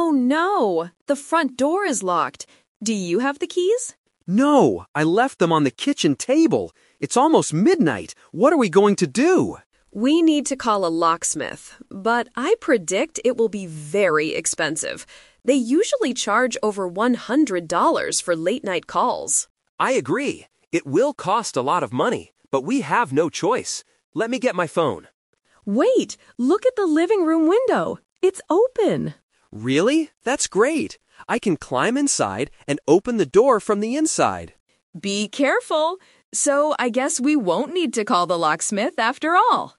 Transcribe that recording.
Oh no, the front door is locked. Do you have the keys? No, I left them on the kitchen table. It's almost midnight. What are we going to do? We need to call a locksmith, but I predict it will be very expensive. They usually charge over $100 for late-night calls. I agree. It will cost a lot of money, but we have no choice. Let me get my phone. Wait, look at the living room window. It's open. Really? That's great. I can climb inside and open the door from the inside. Be careful. So I guess we won't need to call the locksmith after all.